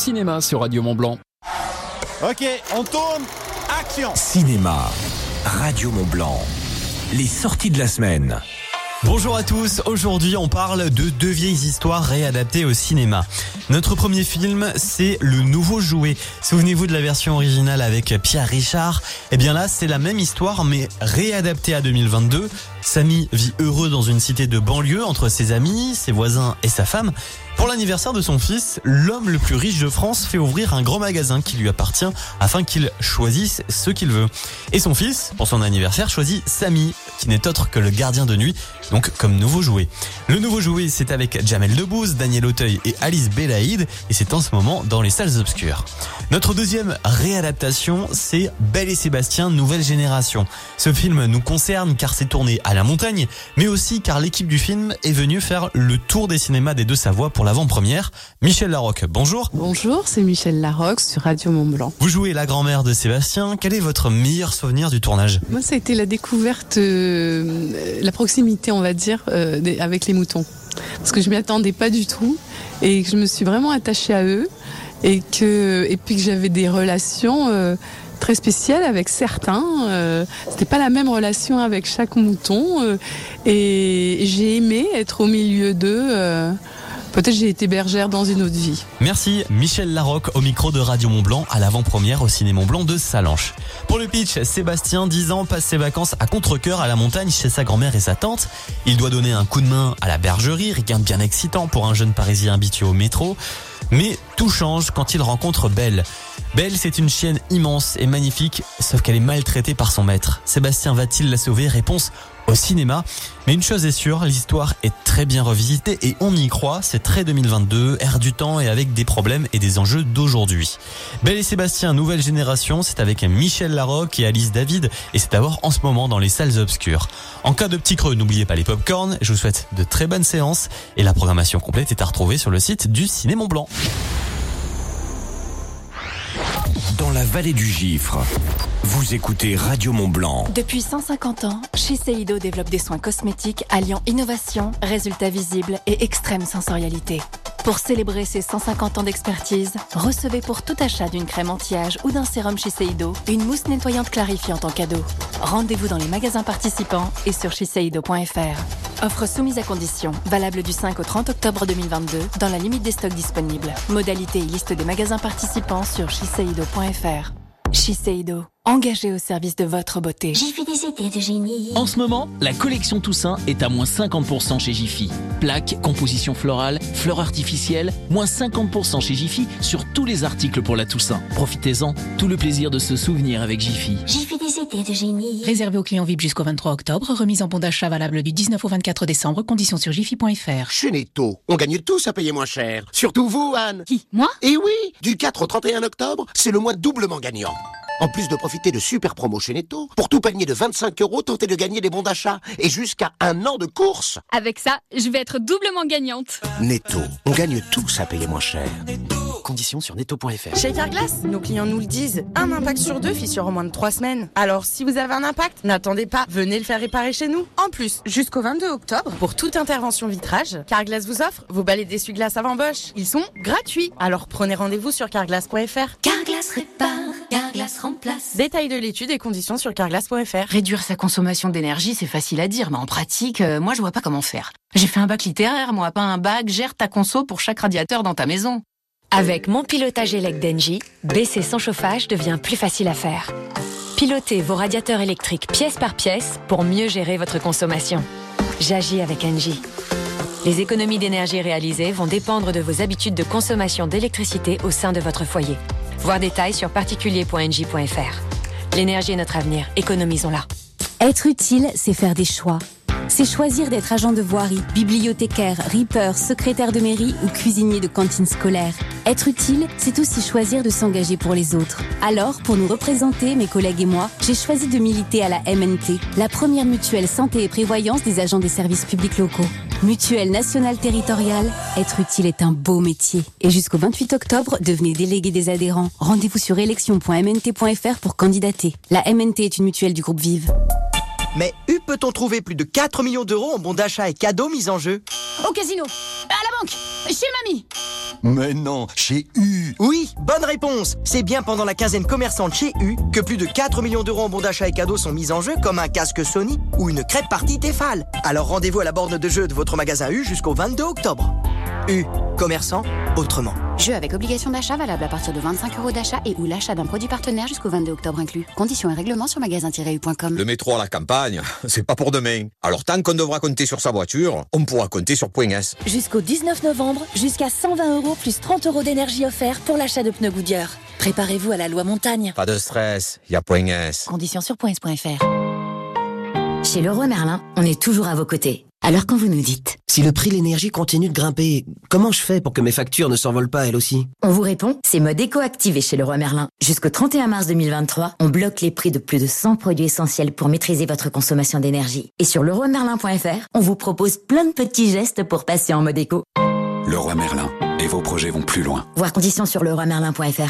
Speaker 8: cinéma sur Radio Mont-Blanc.
Speaker 26: Ok, on tourne. Action.
Speaker 6: Cinéma, Radio Mont-Blanc. Les sorties de la semaine.
Speaker 3: Bonjour à tous, aujourd'hui on parle de 2 vieilles histoires réadaptées au cinéma. Notre premier film, c'est Le Nouveau Jouet. Souvenez-vous de la version originale avec Pierre Richard. Eh bien là, c'est la même histoire mais réadaptée à 2022. Samy vit heureux dans une cité de banlieue entre ses amis, ses voisins et sa femme. Pour l'anniversaire de son fils, l'homme le plus riche de France fait ouvrir un grand magasin qui lui appartient afin qu'il choisisse ce qu'il veut. Et son fils, pour son anniversaire, choisit Samy, qui n'est autre que le gardien de nuit, donc comme nouveau jouet. Le Nouveau Jouet, c'est avec Jamel Debbouze, Daniel Auteuil et Alice Belaïd, et c'est en ce moment dans les salles obscures. Notre deuxième réadaptation, c'est Belle et Sébastien, Nouvelle Génération. Ce film nous concerne car c'est tourné à la montagne, mais aussi car l'équipe du film est venue faire le tour des cinémas des Deux-Savoie pour l'avant-première. Michel Larocque, bonjour.
Speaker 9: Bonjour, c'est Michel Larocque sur Radio Mont-Blanc.
Speaker 3: Vous jouez la grand-mère de Sébastien. Quel est votre meilleur souvenir du tournage ?
Speaker 9: Moi, ça a été la découverte, la proximité, on va dire, avec les moutons. Parce que je m'y attendais pas du tout et que je me suis vraiment attachée à eux et puis que j'avais des relations très spéciales avec certains. C'était pas la même relation avec chaque mouton et j'ai aimé être au milieu d'eux. Peut-être j'ai été bergère dans une autre vie.
Speaker 3: Merci Michel Larocque au micro de Radio Mont-Blanc à l'avant-première au Ciné Mont-Blanc de Salanches. Pour le pitch, Sébastien, 10 ans, passe ses vacances à contre-cœur à la montagne chez sa grand-mère et sa tante. Il doit donner un coup de main à la bergerie, rien de bien excitant pour un jeune Parisien habitué au métro. Mais tout change quand il rencontre Belle. Belle, c'est une chienne immense et magnifique, sauf qu'elle est maltraitée par son maître. Sébastien va-t-il la sauver ? Réponse au cinéma. Mais une chose est sûre, l'histoire est très bien revisitée et on y croit, c'est très 2022, air du temps et avec des problèmes et des enjeux d'aujourd'hui. Belle et Sébastien, Nouvelle Génération, c'est avec Michel Larocque et Alice David et c'est à voir en ce moment dans les salles obscures. En cas de petit creux, n'oubliez pas les pop-corn, je vous souhaite de très bonnes séances et la programmation complète est à retrouver sur le site du Ciné Mont-Blanc.
Speaker 6: Dans la vallée du Gifre, vous écoutez Radio Mont-Blanc.
Speaker 21: Depuis 150 ans, Shiseido développe des soins cosmétiques alliant innovation, résultats visibles et extrême sensorialité. Pour célébrer ses 150 ans d'expertise, recevez pour tout achat d'une crème anti-âge ou d'un sérum Shiseido une mousse nettoyante clarifiante en cadeau. Rendez-vous dans les magasins participants et sur shiseido.fr. Offre soumise à condition, valable du 5 au 30 octobre 2022 dans la limite des stocks disponibles. Modalité et liste des magasins participants sur shiseido.fr. Shiseido, engagé au service de votre beauté.
Speaker 28: J'ai fait des idées de génie.
Speaker 11: En ce moment, la collection Toussaint est à moins 50% chez Jiffy. Plaques, composition florale, fleurs artificielles, moins 50% chez Jiffy sur tous les articles pour la Toussaint. Profitez-en, tout le plaisir de se souvenir avec Jiffy.
Speaker 28: J'ai fait des idées de génie.
Speaker 12: Réservé aux clients VIP jusqu'au 23 octobre, remise en bon d'achat valable du 19 au 24 décembre, conditions sur jiffy.fr.
Speaker 13: Chez Netto, on gagne tous à payer moins cher. Surtout vous, Anne.
Speaker 12: Qui, moi ?
Speaker 13: Eh oui, du 4 au 31 octobre, c'est le mois doublement gagnant. En plus de profiter de super promos chez Netto, pour tout panier de 25 €, tentez de gagner des bons d'achat et jusqu'à 1 an de course.
Speaker 12: Avec ça, je vais être doublement gagnante.
Speaker 13: Netto, on gagne tous à payer moins cher.
Speaker 22: Conditions sur netto.fr.
Speaker 14: Chez Carglass, nos clients nous le disent, un impact sur 2 fissure en moins de 3 semaines. Alors si vous avez un impact, n'attendez pas, venez le faire réparer chez nous. En plus, jusqu'au 22 octobre, pour toute intervention vitrage, Carglass vous offre vos balais d'essuie-glace avant Bosch. Ils sont gratuits. Alors prenez rendez-vous sur carglass.fr.
Speaker 28: Carglass répare, Carglass remplace.
Speaker 14: Détail de l'étude et conditions sur carglass.fr.
Speaker 15: Réduire sa consommation d'énergie, c'est facile à dire, mais en pratique, moi je vois pas comment faire. J'ai fait un bac littéraire, moi, pas un bac, gère ta conso pour chaque radiateur dans ta maison.
Speaker 16: Avec mon pilotage élect d'Engie, baisser son chauffage devient plus facile à faire. Pilotez vos radiateurs électriques pièce par pièce pour mieux gérer votre consommation. J'agis avec Engie. Les économies d'énergie réalisées vont dépendre de vos habitudes de consommation d'électricité au sein de votre foyer. Voir détails sur particulier.engie.fr. L'énergie est notre avenir, économisons-la.
Speaker 17: Être utile, c'est faire des choix. C'est choisir d'être agent de voirie, bibliothécaire, reaper, secrétaire de mairie ou cuisinier de cantine scolaire. Être utile, c'est aussi choisir de s'engager pour les autres. Alors, pour nous représenter, mes collègues et moi, j'ai choisi de militer à la MNT, la première mutuelle santé et prévoyance des agents des services publics locaux. Mutuelle nationale territoriale, être utile est un beau métier. Et jusqu'au 28 octobre, devenez délégué des adhérents. Rendez-vous sur élection.mnt.fr pour candidater. La MNT est une mutuelle du groupe Vive.
Speaker 18: Mais où peut-on trouver plus de 4 millions d'euros en bons d'achat et cadeaux mis en jeu ?
Speaker 12: Au casino, à la banque, chez mamie.
Speaker 18: Mais non, chez U. Oui, bonne réponse. C'est bien pendant la quinzaine commerçante chez U que plus de 4 millions d'euros en bons d'achat et cadeaux sont mis en jeu, comme un casque Sony ou une crêpe partie Tefal. Alors rendez-vous à la borne de jeu de votre magasin U jusqu'au 22 octobre. U, commerçant autrement.
Speaker 1: Jeu avec obligation d'achat valable à partir de 25 € d'achat et ou l'achat d'un produit partenaire jusqu'au 22 octobre inclus. Conditions et règlements sur magasin-u.com.
Speaker 4: Le métro à la campagne, c'est pas pour demain. Alors tant qu'on devra compter sur sa voiture, on pourra compter sur Point S.
Speaker 8: Jusqu'au 19 novembre, jusqu'à 120 € plus 30 € d'énergie offert pour l'achat de pneus Goodyear. Préparez-vous à la loi montagne.
Speaker 4: Pas de stress, y a Point S.
Speaker 8: Conditions sur points.fr.
Speaker 22: Chez Leroy Merlin, on est toujours à vos côtés. Alors quand vous nous dites « Si le prix de l'énergie continue de grimper, comment je fais pour que mes factures ne s'envolent pas elles aussi ?» On vous répond, c'est mode éco activé chez Leroy Merlin. Jusqu'au 31 mars 2023, on bloque les prix de plus de 100 produits essentiels pour maîtriser votre consommation d'énergie. Et sur leroymerlin.fr, on vous propose plein de petits gestes pour passer en mode éco.
Speaker 19: Leroy Merlin, et vos projets vont plus loin.
Speaker 22: Voir conditions sur leroymerlin.fr.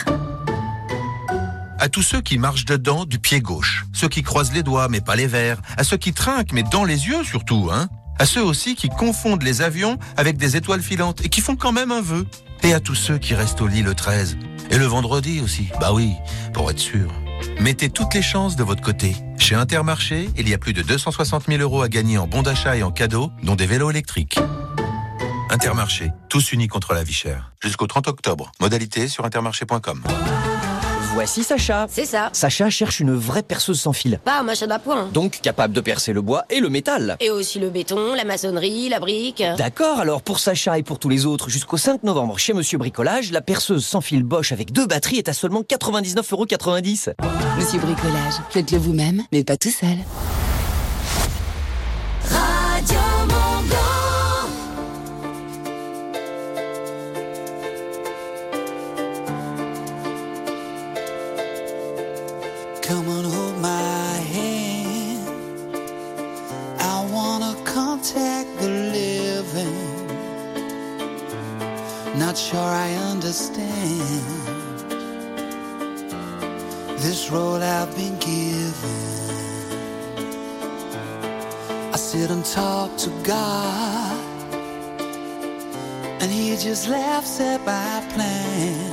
Speaker 20: À tous ceux qui marchent dedans du pied gauche, ceux qui croisent les doigts mais pas les verres, à ceux qui trinquent mais dans les yeux surtout, à ceux aussi qui confondent les avions avec des étoiles filantes et qui font quand même un vœu. Et à tous ceux qui restent au lit le 13. Et le vendredi aussi, bah oui, pour être sûr. Mettez toutes les chances de votre côté. Chez Intermarché, il y a plus de 260 000 € à gagner en bons d'achat et en cadeaux, dont des vélos électriques. Intermarché, tous unis contre la vie chère. Jusqu'au 30 octobre. Modalité sur intermarché.com.
Speaker 18: Voici Sacha.
Speaker 1: C'est ça.
Speaker 18: Sacha cherche une vraie perceuse sans fil.
Speaker 1: Pas un machin d'appoint.
Speaker 18: Donc capable de percer le bois et le métal.
Speaker 1: Et aussi le béton, la maçonnerie, la brique.
Speaker 18: D'accord, alors pour Sacha et pour tous les autres, jusqu'au 5 novembre chez Monsieur Bricolage, la perceuse sans fil Bosch avec 2 batteries est à seulement 99,90 €.
Speaker 1: Monsieur Bricolage, faites-le vous-même, mais pas tout seul.
Speaker 2: Radio Mont-Blanc.
Speaker 10: Come on, hold my hand. I wanna contact the living. Not sure I understand this role I've been given. I sit and talk to God, and He just laughs at my plans.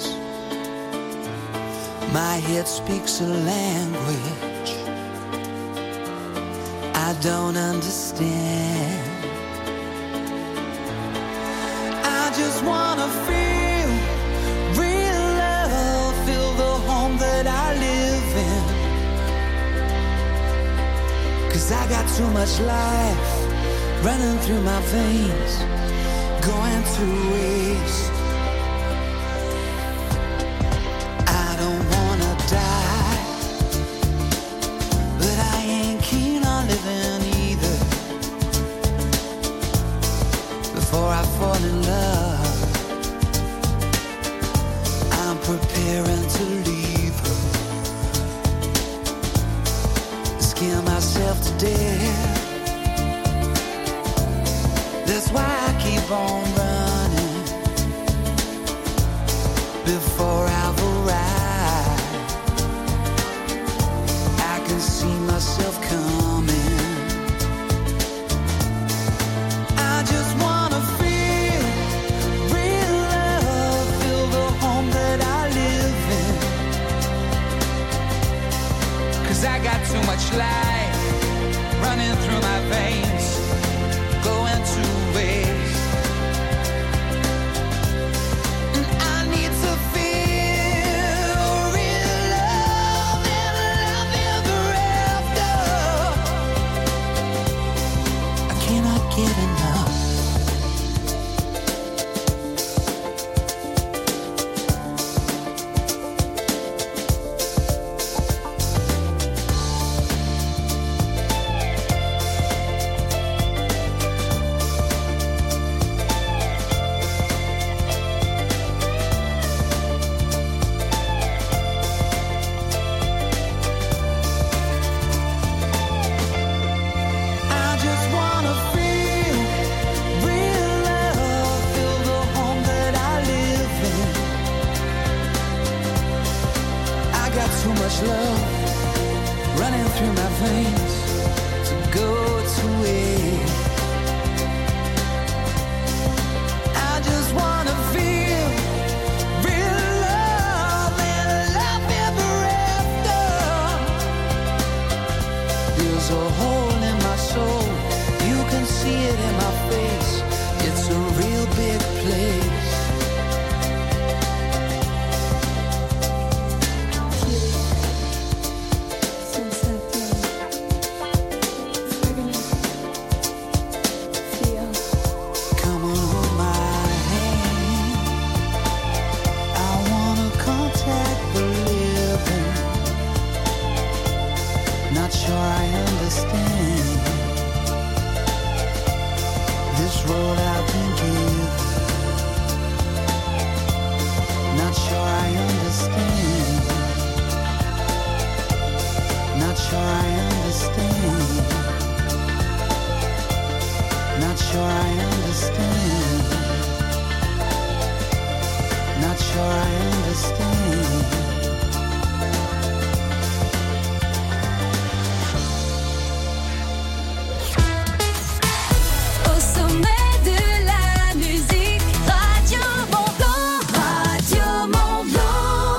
Speaker 10: My head speaks a language I don't understand. I just wanna feel real love, feel the home that I live in. 'Cause I got too much life running through my veins, going to waste. I don't wanna die, but I ain't keen on living either. Before I fall in love, I'm preparing to leave her. Scare myself to death. That's why I keep on running before I've arrived. I can see myself coming. I just wanna feel real love, feel the home that I live in. 'Cause I got too much life running through my veins, going to waste. And I need to feel real love and love ever after. I cannot get enough. I just wanna feel road I've been given. Not sure I understand. Not sure I understand. Not sure I understand. Not sure I understand.
Speaker 2: Au sommet de la musique, Radio Mont-Blanc, Radio Mont-Blanc.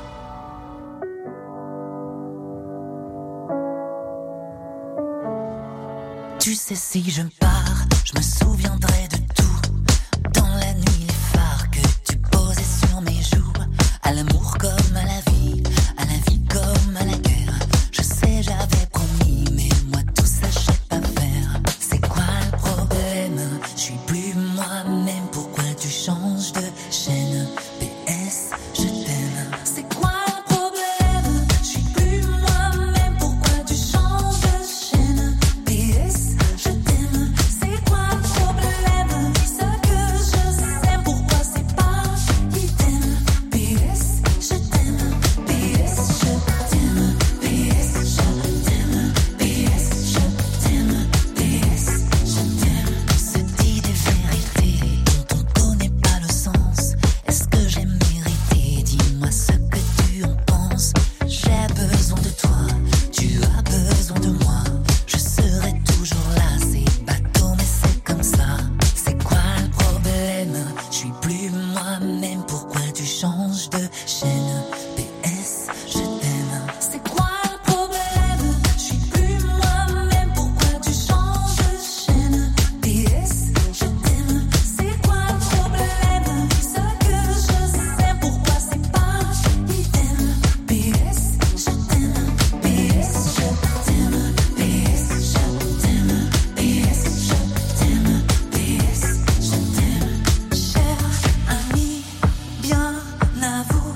Speaker 5: Tu sais, si je pars, je me souviendrai de tout. Dans la nuit, les phares que tu posais sur mes joues. À l'amour comme à la vie comme à la guerre. Je sais, j'avais promis, mais moi tout ça, je sais pas faire. C'est quoi le problème? Je suis plus moi-même, pourquoi tu changes de chaîne? PS, je t'aime. C'est quoi le problème? Je suis plus moi-même, pourquoi tu changes de chaîne? PS, je t'aime. C'est quoi le problème? Ce que je sais, pourquoi c'est pas idem? PS, je t'aime. PS, je t'aime. PS, je t'aime. PS, je t'aime. PS, je t'aime. On se dit des vérités dont on connaît pas le sens. Est-ce que j'ai mérité? Dis-moi ce que tu en penses. J'ai besoin de toi, tu as besoin de moi. Je serai toujours là, c'est bateau mais c'est comme ça. C'est quoi le problème? Je suis plus moi-même, pourquoi tu changes de chaîne? PS, je t'aime. C'est quoi le problème? Je suis plus moi-même, pourquoi tu changes de chaîne? PS, je t'aime. C'est quoi le problème? Ce que je sais, pourquoi c'est pas idem? PS, je t'aime. PS, je t'aime. PS, je t'aime. PS, je t'aime. PS, je t'aime. Cher ami, bien à vous,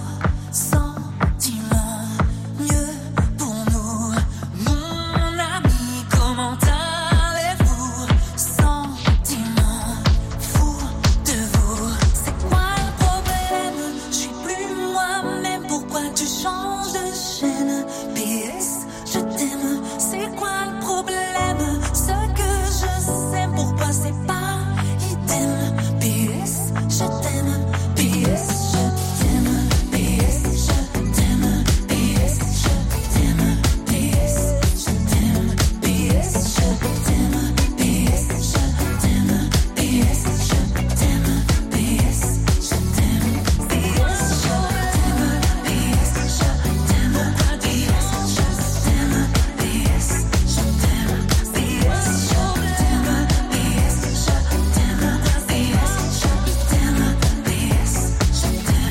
Speaker 5: sentiment mieux pour nous. Mon ami, comment allez-vous? Sentiment fou de vous. C'est quoi le problème? Je suis plus moi-même, pourquoi tu changes de chaîne? PS, je t'aime. C'est quoi le problème? Ce que je sais, pourquoi c'est pas idem? PS, je t'aime. PS, je t'aime. PS, je t'aime. PS, je t'aime. PS, je t'aime. PS, je t'aime. PS, je t'aime. PS, je t'aime. PS, je t'aime. PS, je t'aime. PS, je t'aime. Pourquoi PS, je t'aime. PS, je t'aime. PS, je t'aime. PS, je t'aime. PS, je t'aime. PS, je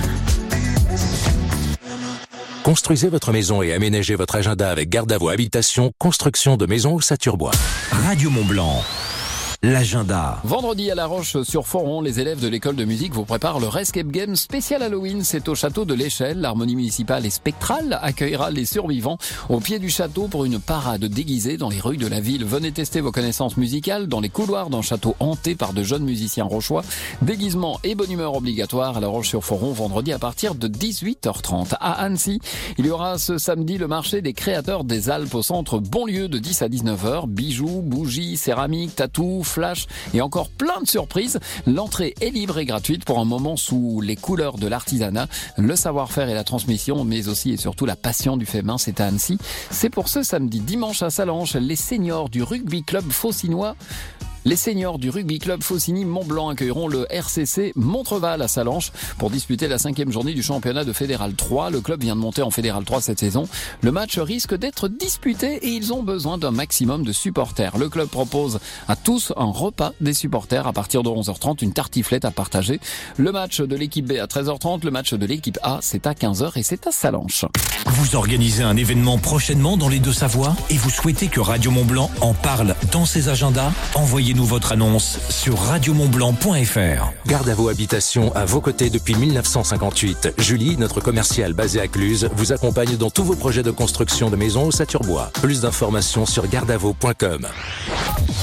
Speaker 5: t'aime.
Speaker 6: Construisez votre maison et aménagez votre agenda avec Gardavo Habitation, construction de maisons au Saturbois. Radio Mont-Blanc. L'agenda.
Speaker 7: Vendredi à La Roche-sur-Foron, les élèves de l'école de musique vous préparent leur escape game spécial Halloween. C'est au château de l'Échelle. L'harmonie municipale et spectrale accueillera les survivants au pied du château pour une parade déguisée dans les rues de la ville. Venez tester vos connaissances musicales dans les couloirs d'un château hanté par de jeunes musiciens rochois. Déguisement et bonne humeur obligatoire à La Roche-sur-Foron vendredi à partir de 18h30. À Annecy, il y aura ce samedi le marché des créateurs des Alpes au centre Bonlieu de 10 à 19h. Bijoux, bougies, céramiques, tatous, flash et encore plein de surprises. L'entrée est libre et gratuite pour un moment sous les couleurs de l'artisanat, le savoir-faire et la transmission, mais aussi et surtout la passion du fait main. C'est à Annecy. C'est pour ce samedi. Dimanche à Sallanches, les seniors du rugby club phocinois. Les seniors du rugby club Faucigny Mont-Blanc accueilleront le RCC Montreval à Sallanches pour disputer la 5e journée du championnat de Fédéral 3. Le club vient de monter en Fédéral 3 cette saison. Le match risque d'être disputé et ils ont besoin d'un maximum de supporters. Le club propose à tous un repas des supporters à partir de 11h30, une tartiflette à partager. Le match de l'équipe B à 13h30, le match de l'équipe A c'est à 15h et c'est à Sallanches.
Speaker 6: Vous organisez un événement prochainement dans les Deux-Savoies et vous souhaitez que Radio Mont-Blanc en parle dans ses agendas? Envoyez-nous votre annonce sur radiomontblanc.fr. Gardavo Habitation à vos côtés depuis 1958. Julie, notre commerciale basée à Cluse, vous accompagne dans tous vos projets de construction de maisons au Saturbois. Plus d'informations sur gardavo.com.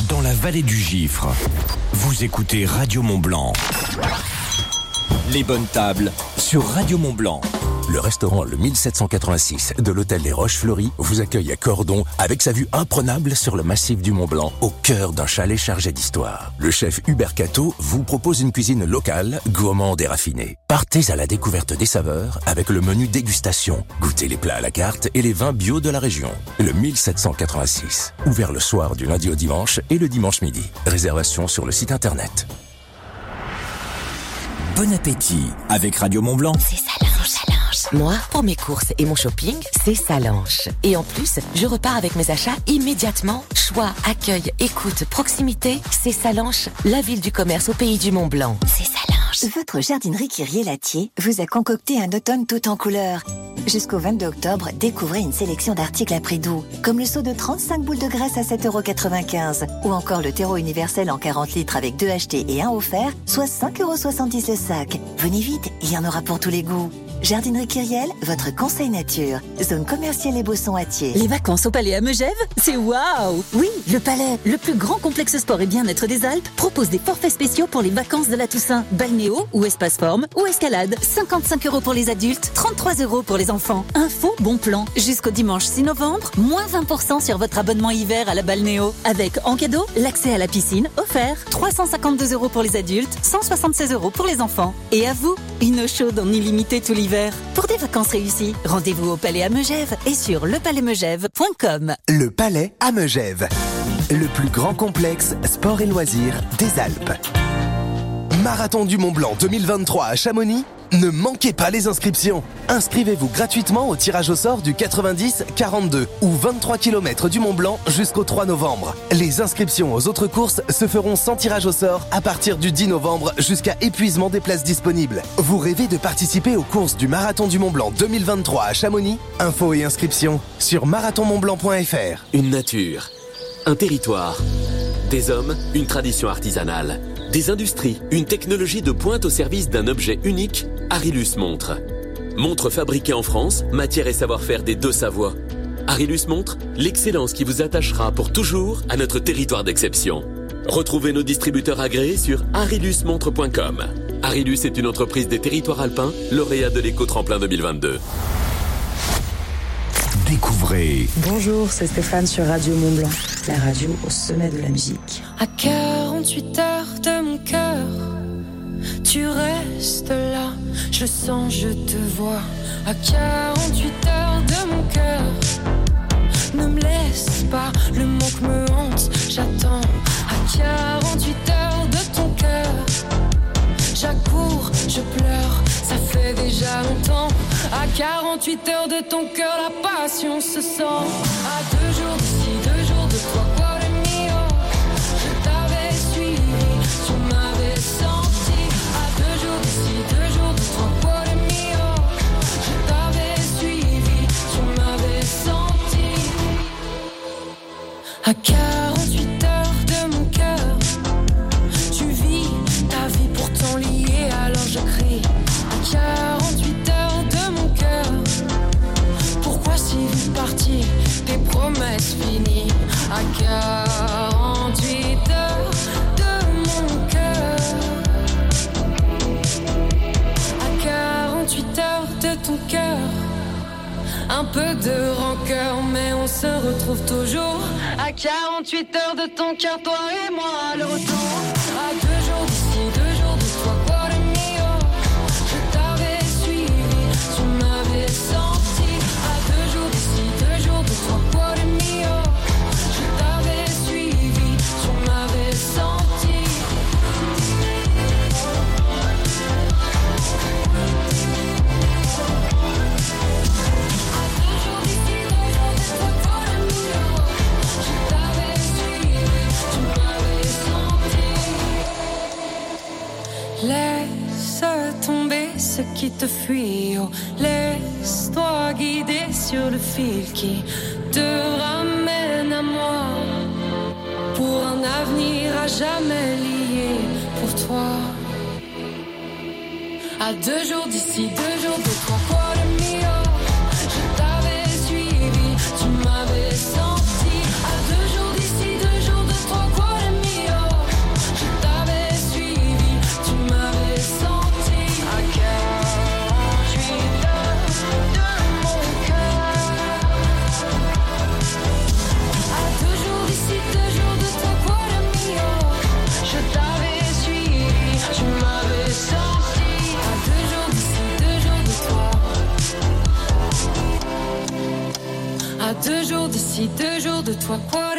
Speaker 6: dans la vallée du Gifre. Vous écoutez Radio Mont-Blanc. Les bonnes tables sur Radio Mont-Blanc.
Speaker 3: Le restaurant Le 1786 de l'hôtel des Roches-Fleuries vous accueille à Cordon avec sa vue imprenable sur le massif du Mont-Blanc au cœur d'un chalet chargé d'histoire. Le chef Hubert Cateau vous propose une cuisine locale, gourmande et raffinée. Partez à la découverte des saveurs avec le menu dégustation. Goûtez les plats à la carte et les vins bio de la région. Le 1786, ouvert le soir du lundi au dimanche et le dimanche midi. Réservation sur le site internet.
Speaker 6: Bon appétit avec Radio Mont-Blanc.
Speaker 9: C'est Salange. Moi, pour mes courses et mon shopping, c'est Salange. Et en plus, je repars avec mes achats immédiatement. Choix, accueil, écoute, proximité, c'est Salange, la ville du commerce au pays du Mont-Blanc.
Speaker 21: C'est Salange. Votre jardinerie Kyrier-Latier vous a concocté un automne tout en couleurs. Jusqu'au 22 octobre, découvrez une sélection d'articles à prix doux, comme le seau de 35 boules de graisse à 7,95 € ou encore le terreau universel en 40 litres avec 2 achetés et 1 offert, soit 5,70 € le sac. Venez vite, il y en aura pour tous les goûts. Jardinerie Kyriel, votre conseil nature. Zone commerciale et Bausson-Attier.
Speaker 8: Les vacances au Palais à Megève, c'est waouh! Oui, le Palais, le plus grand complexe sport et bien-être des Alpes, propose des forfaits spéciaux pour les vacances de la Toussaint. Balnéo ou espace forme ou escalade. 55 € pour les adultes, 33 € pour les enfants. Info, bon plan. Jusqu'au dimanche 6 novembre, moins 20% sur votre abonnement hiver à la Balnéo. Avec en cadeau, l'accès à la piscine offert. 352 € pour les adultes, 176 € pour les enfants. Et à vous, une eau chaude en illimité tout l'hiver. Pour des vacances réussies, rendez-vous au Palais à Megève et sur lepalaismegève.com.
Speaker 23: Le Palais à Megève, le plus grand complexe sport et loisirs des Alpes. Marathon du Mont-Blanc 2023 à Chamonix. Ne manquez pas les inscriptions. Inscrivez-vous gratuitement au tirage au sort du 90-42 ou 23 km du Mont-Blanc jusqu'au 3 novembre. Les inscriptions aux autres courses se feront sans tirage au sort à partir du 10 novembre jusqu'à épuisement des places disponibles. Vous rêvez de participer aux courses du Marathon du Mont-Blanc 2023 à Chamonix? Infos et inscriptions sur marathonmontblanc.fr.
Speaker 24: Une nature, un territoire, des hommes, une tradition artisanale. Des industries, une technologie de pointe au service d'un objet unique, Arilus Montre. Montre fabriquée en France, matière et savoir-faire des deux Savoies. Arilus Montre, l'excellence qui vous attachera pour toujours à notre territoire d'exception. Retrouvez nos distributeurs agréés sur arilusmontre.com. Arilus est une entreprise des territoires alpins, lauréat de l'éco-tremplin 2022.
Speaker 6: Découvrez.
Speaker 25: Bonjour, c'est Stéphane sur Radio Mont-Blanc, la radio au sommet de la musique.
Speaker 2: À 48 heures de mon cœur, tu restes là, je sens, je te vois. À 48 heures de mon cœur, ne me laisse pas, le manque me hante, j'attends. À 48 heures de ton cœur, j'accours, je pleure, ça fait déjà longtemps. À 48 heures de ton cœur, la passion se sent. À 2 jours d'ici, 2 jours de toi, quoi le mio. Je t'avais suivi, tu m'avais senti. À 2 jours d'ici, 2 jours de toi, quoi le mio. Je t'avais suivi, tu m'avais senti. À 48 heures de mon cœur, tu vis ta vie pourtant liée, alors je crie. À 48 heures de mon cœur, pourquoi si vite parti, tes promesses finies. À 48 heures de mon cœur, à 48 heures de ton cœur, un peu de rancœur mais on se retrouve toujours. À 48 heures de ton cœur, toi et moi le retour. À 2 jours d'ici, 2 jours de toi, quoi le mio. Je t'avais suivi, tu m'avais senti. À 2 jours d'ici, 2 jours de toi, quoi le mio. Je t'avais suivi, tu m'avais senti. À 2 jours d'ici, 2 jours de toi, quoi le mio. Je t'avais suivi, tu m'avais senti. Laisse tomber ce qui te fuit, oh. Laisse-toi guider sur le fil qui te ramène à moi, pour un avenir à jamais lié pour toi. À 2 jours d'ici, 2 jours de toi, quoi le mio. Je t'avais suivi, tu m'avais senti. À 2 jours d'ici, 2 jours de toi, quoi toi quoi?